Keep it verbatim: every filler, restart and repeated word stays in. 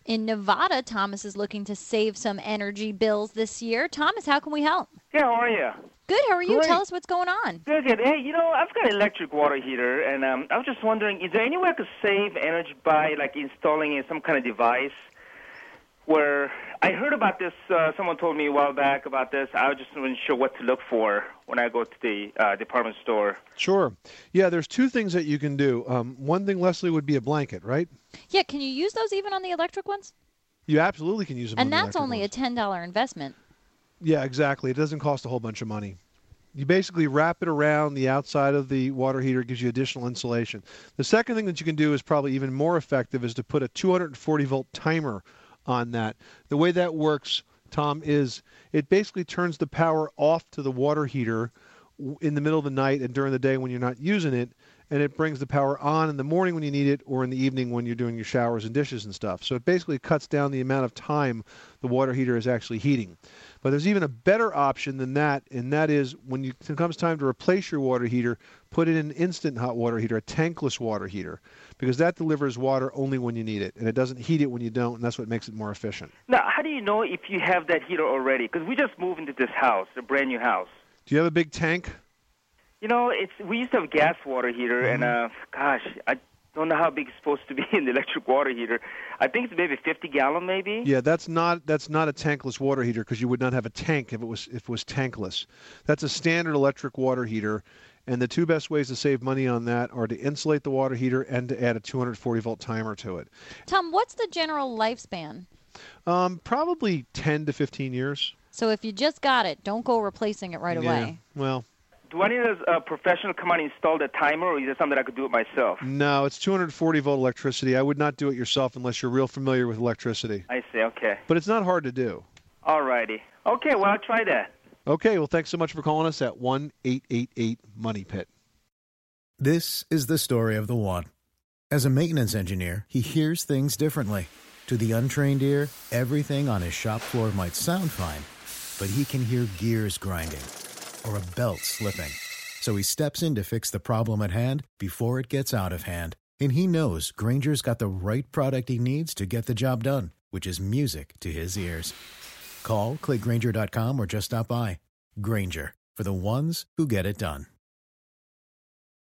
In Nevada, Thomas is looking to save some energy bills this year. Thomas, how can we help? Yeah, how are you? Good. How are you? Great. Tell us what's going on. Good, good. Hey, you know, I've got an electric water heater, and um, I was just wondering, is there any way I could save energy by, like, installing in some kind of device where I heard about this, uh, someone told me a while back about this. I just wasn't sure what to look for when I go to the uh, department store. Sure. Yeah, there's two things that you can do. Um, one thing, Leslie, would be a blanket, right? Yeah, can you use those even on the electric ones? You absolutely can use them on And the that's electric only ones. a ten dollars investment. Yeah, exactly. It doesn't cost a whole bunch of money. You basically wrap it around the outside of the water heater. It gives you additional insulation. The second thing that you can do is probably even more effective is to put a two hundred forty volt timer on that. The way that works, Tom, is it basically turns the power off to the water heater in the middle of the night and during the day when you're not using it, and it brings the power on in the morning when you need it or in the evening when you're doing your showers and dishes and stuff. So it basically cuts down the amount of time the water heater is actually heating. But there's even a better option than that, and that is when you, it comes time to replace your water heater, put in an instant hot water heater, a tankless water heater, because that delivers water only when you need it, and it doesn't heat it when you don't, and that's what makes it more efficient. Now, how do you know if you have that heater already? Because we just moved into this house, a brand new house. Do you have a big tank? You know, it's we used to have a gas water heater, Mm-hmm. and, uh, gosh, I don't know how big it's supposed to be in the electric water heater. I think it's maybe fifty gallon, maybe. Yeah, that's not that's not a tankless water heater because you would not have a tank if it was if it was tankless. That's a standard electric water heater, and the two best ways to save money on that are to insulate the water heater and to add a two hundred forty volt timer to it. Tom, what's the general lifespan? Um, probably ten to fifteen years. So if you just got it, don't go replacing it right Yeah, away. well, Do I need a, a professional come out and install the timer, or is it something I could do it myself? no, it's two hundred forty volt electricity. I would not do it yourself unless you're real familiar with electricity. I see, okay. But it's not hard to do. All righty. Okay, well, I'll try that. Okay, well, thanks so much for calling us at one eight eight eight money pit. This is the story of the one. As a maintenance engineer, he hears things differently. To the untrained ear, everything on his shop floor might sound fine, but he can hear gears grinding or a belt slipping. So he steps in to fix the problem at hand before it gets out of hand. And he knows Grainger's got the right product he needs to get the job done, which is music to his ears. Call, click Grainger dot com, or just stop by. Grainger, for the ones who get it done.